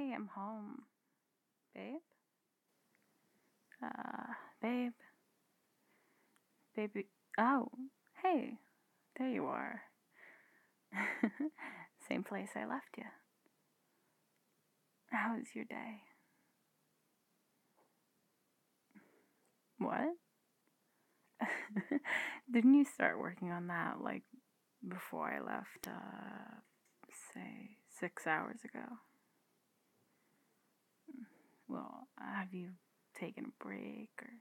Hey, I'm home. Babe? Babe? Baby. Oh, hey, there you are. Same place I left you. How was your day? What? Didn't you start working on that, like, before I left, say, 6 hours ago? Well, have you taken a break, or...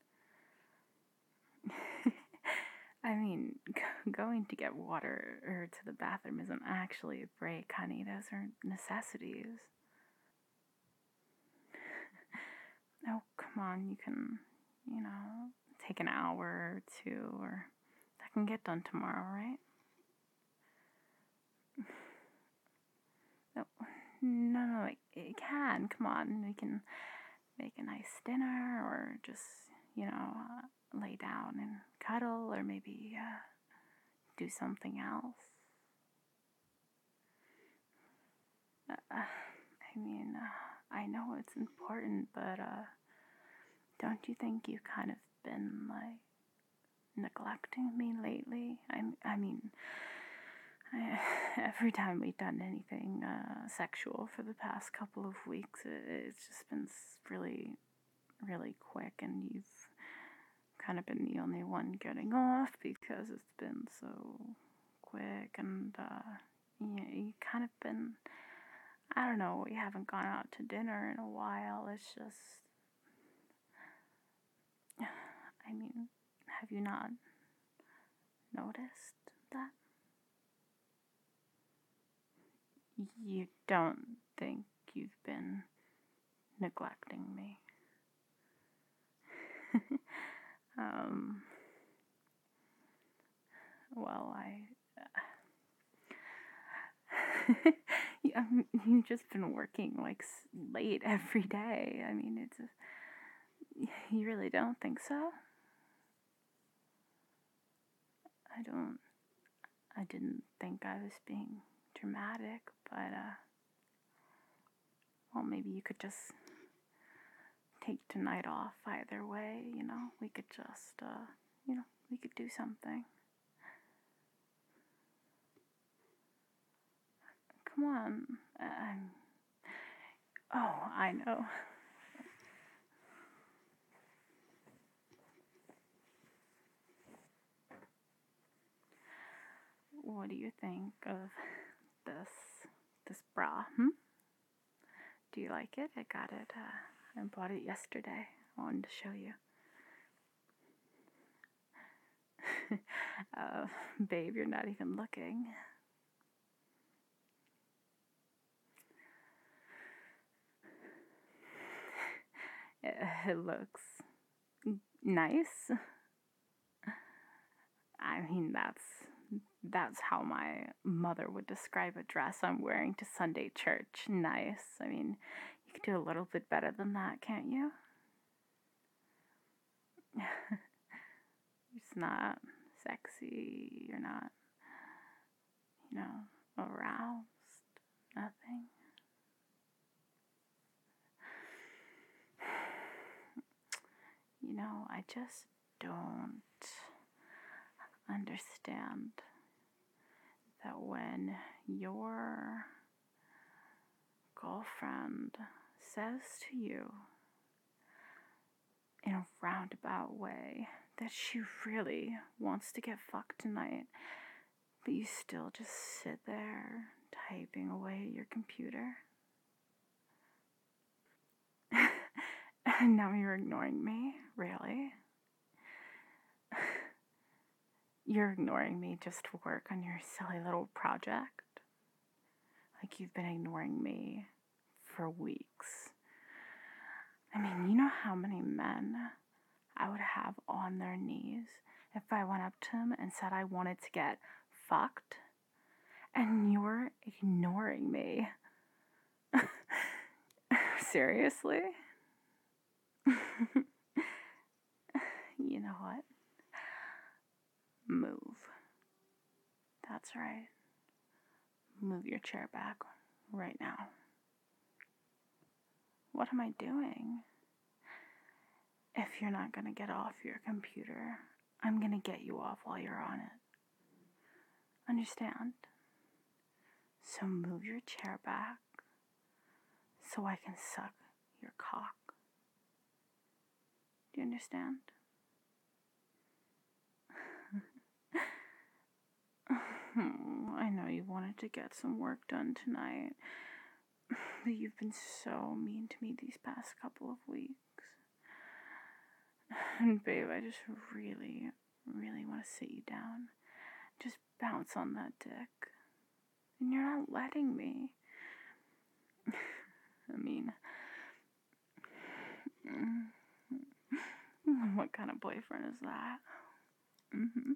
I mean, going to get water or to the bathroom isn't actually a break, honey. Those are necessities. Oh, come on. You can, take an hour or two, or that can get done tomorrow, right? No, it can. Come on. We can make a nice dinner, or just, lay down and cuddle, or maybe do something else. I know it's important, but don't you think you've kind of been, like, neglecting me lately? Every time we've done anything sexual for the past couple of weeks, it's just been really, really quick, and you've kind of been the only one getting off because it's been so quick, and you kind of been, I don't know, we haven't gone out to dinner in a while. It's just, have you not noticed that? You don't think you've been neglecting me? Well, you've just been working, like, late every day. You really don't think so? I didn't think I was being dramatic, but, well, maybe you could just take tonight off either way, we could just, we could do something. Come on. Oh, I know. What do you think of this bra? Do you like it? I got it. I bought it yesterday. I wanted to show you. Babe, you're not even looking. It looks nice. That's how my mother would describe a dress I'm wearing to Sunday church. Nice. You could do a little bit better than that, can't you? It's not sexy. You're not, aroused. Nothing. I just don't understand that when your girlfriend says to you in a roundabout way that she really wants to get fucked tonight, but you still just sit there typing away at your computer. And now you're ignoring me? Really? You're ignoring me just to work on your silly little project? Like you've been ignoring me for weeks. You know how many men I would have on their knees if I went up to them and said I wanted to get fucked? And you're ignoring me. Seriously? You know what? Move. That's right. Move your chair back right now. What am I doing? If you're not going to get off your computer, I'm going to get you off while you're on it. Understand? So move your chair back so I can suck your cock. Do you understand? I know you wanted to get some work done tonight, but you've been so mean to me these past couple of weeks. And babe, I just really, really want to sit you down. Just bounce on that dick. And you're not letting me. I mean, what kind of boyfriend is that? Mm-hmm.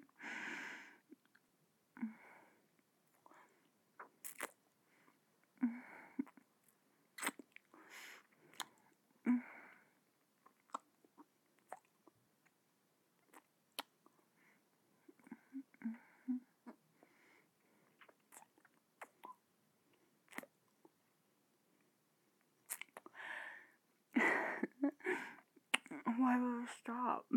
Why would I stop?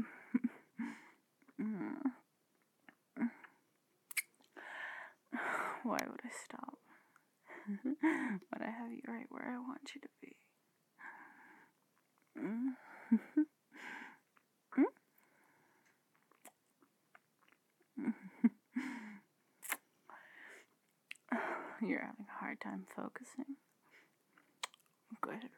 Why would I stop? When I have you right where I want you to be. You're having a hard time focusing. Good.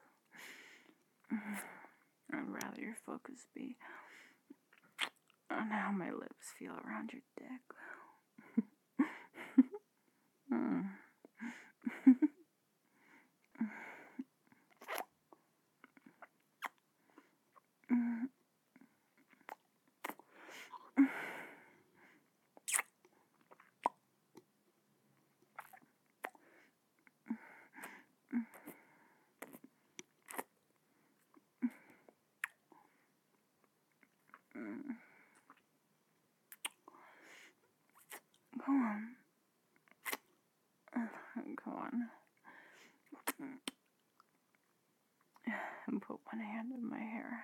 I'd rather your focus be on how my lips feel around your dick. Go on. Go on. And put one hand in my hair.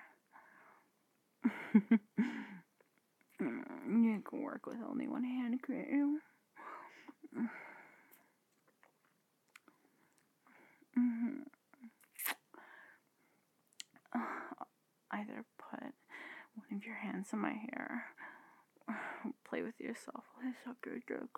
You can work with only one hand, can't you? Either put one of your hands in my hair, or play with yourself while I suck your dick.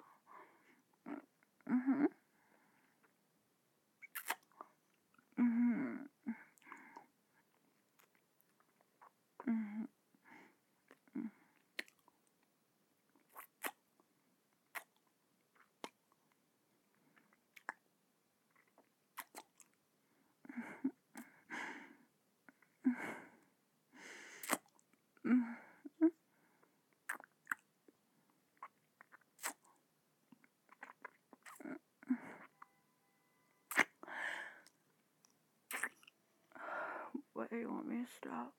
Why do you want me to stop?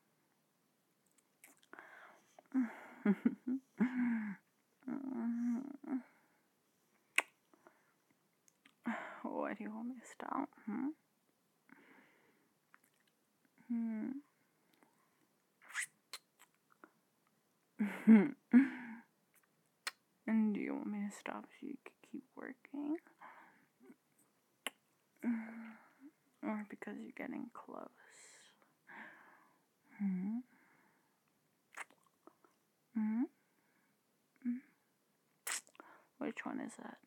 Why do you want me to stop? And do you want me to stop so you can keep working? Or because you're getting close? Which one is that?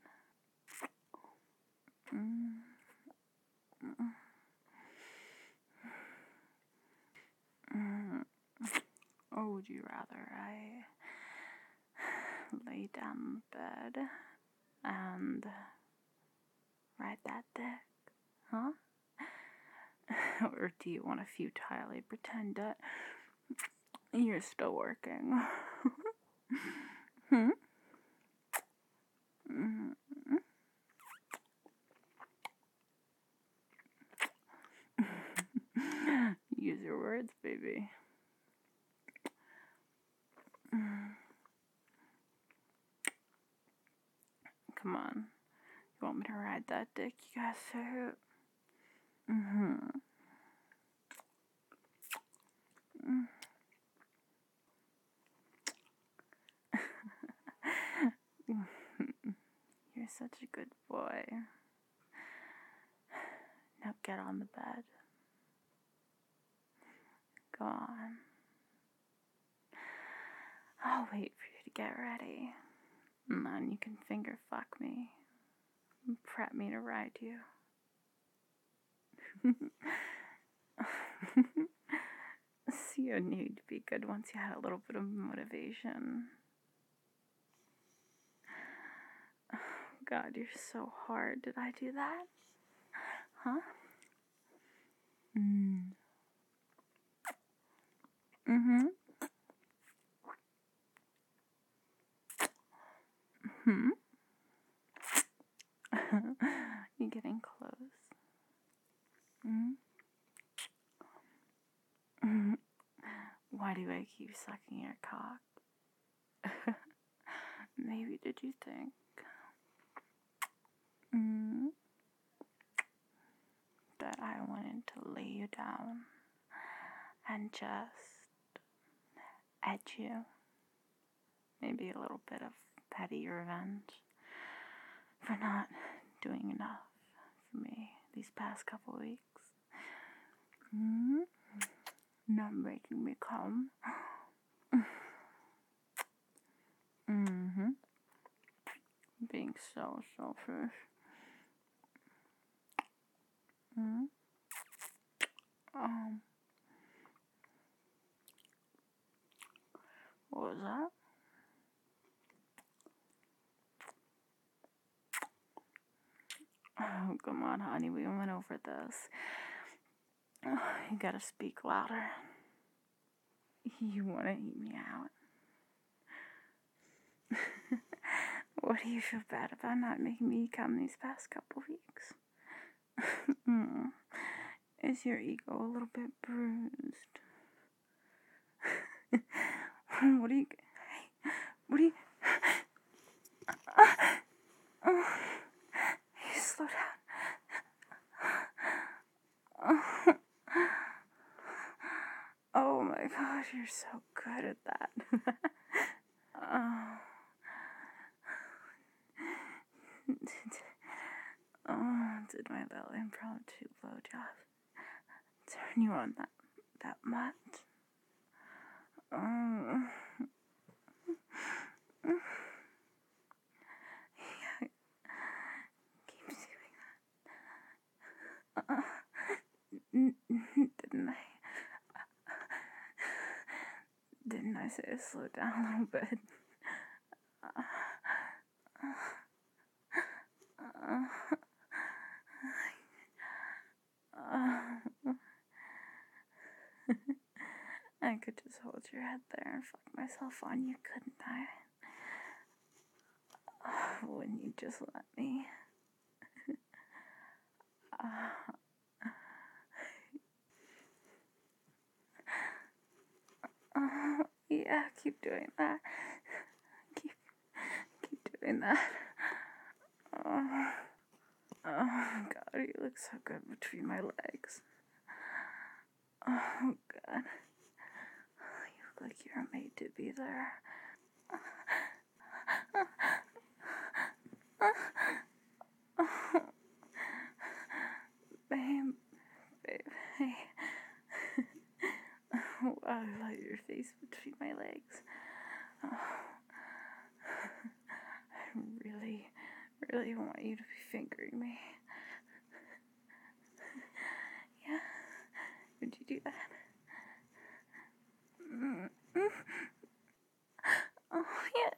Or would you rather I lay down in bed and ride that dick? Huh? Or do you want to futilely pretend that you're still working? Use your words, baby. Come on. You want me to ride that dick? You gotta say it. You're such a good boy. Now get on the bed. Go on. I'll wait for you to get ready. And then you can finger fuck me. And prep me to ride you. See, you knew you'd be good once you had a little bit of motivation. Oh, God, you're so hard. Did I do that? Huh? Mm-hmm. You getting close? Mm-hmm. Why do I keep sucking your cock? Maybe did you think that I wanted to lay you down and just edge you? Maybe a little bit of petty revenge for not doing enough for me these past couple weeks. Not making me come. Being so selfish. What was that? Oh, come on, honey, we went over this. Oh, you gotta speak louder. You wanna eat me out? What do you feel bad about not making me come these past couple weeks? Is your ego a little bit bruised? What do you... Hey, slow down. Oh my gosh, you're so good at that. Did my little impromptu blowjob turn you on that much? Yeah, keep doing that. Didn't I say to slow down a little bit? I could just hold your head there and fuck myself on you, couldn't I? Wouldn't you just let me? Yeah, keep doing that. Keep doing that. Oh, God, you look so good between my legs. Oh, God. You look like you're made to be there. Babe, hey. I love your face between my legs. I really want you to be fingering me. Yeah? Would you do that? Oh, yeah.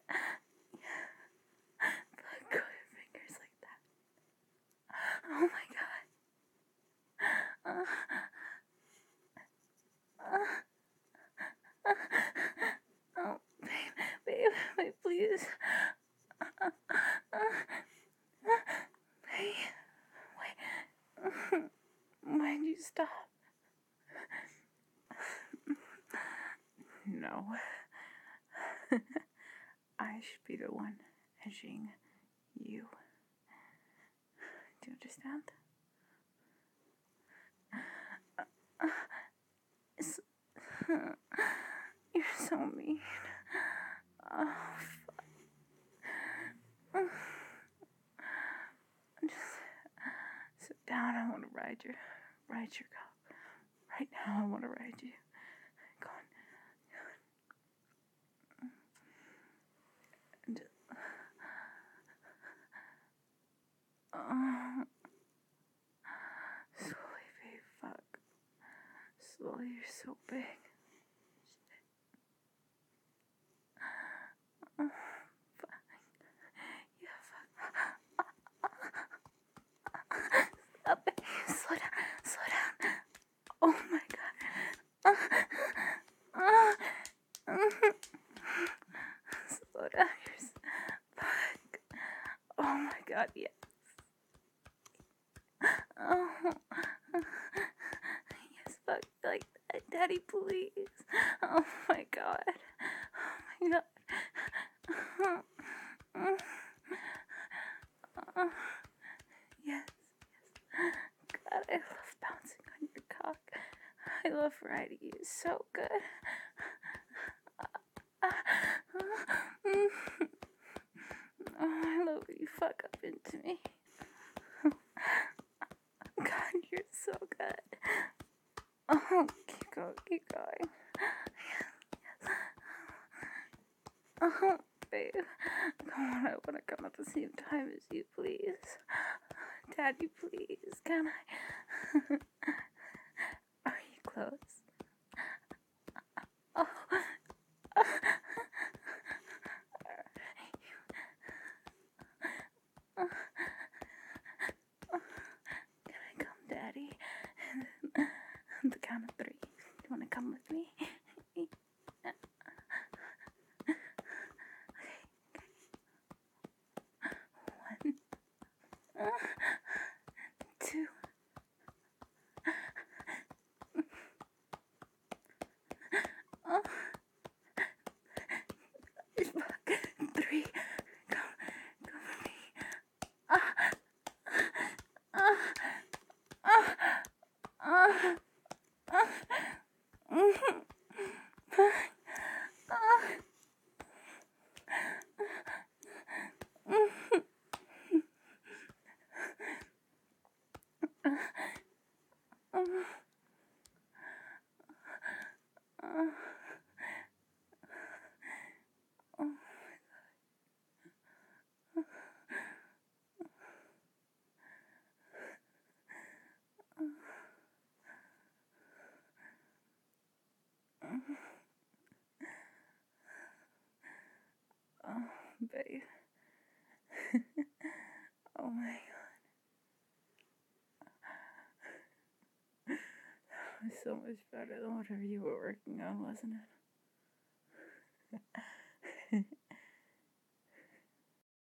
Let go of your fingers like that. Oh my God. Oh, babe, wait, please. Hey, wait. Why'd you stop? No. I should be the one edging you. Do you understand? Oh, fuck. Just sit down. I want to ride your cop. Right now, I want to ride you. Go on. And slowly, babe. Fuck. Slowly, you're so big. Fuck. Yeah, fuck. Stop it. Slow down. Slow down. Oh my god. Slow down. Fuck. Oh my god, yes. Oh. Yes, fuck like that. Daddy, please. Oh my god. Oh my god. Yes, yes. God, I love bouncing on your cock. I love riding you so good. Oh, I love when you fuck up into me. God, you're so good. Oh, keep going, keep going. Oh, babe. Come on, I want to come at the same time as you, please. Daddy, please, can I? Are you close? Oh. Can I come, Daddy? On the count of 3. Do you want to come with me? Okay. 1, 2. 3. Come with me. Oh, babe. Oh my god. That was so much better than whatever you were working on, wasn't it?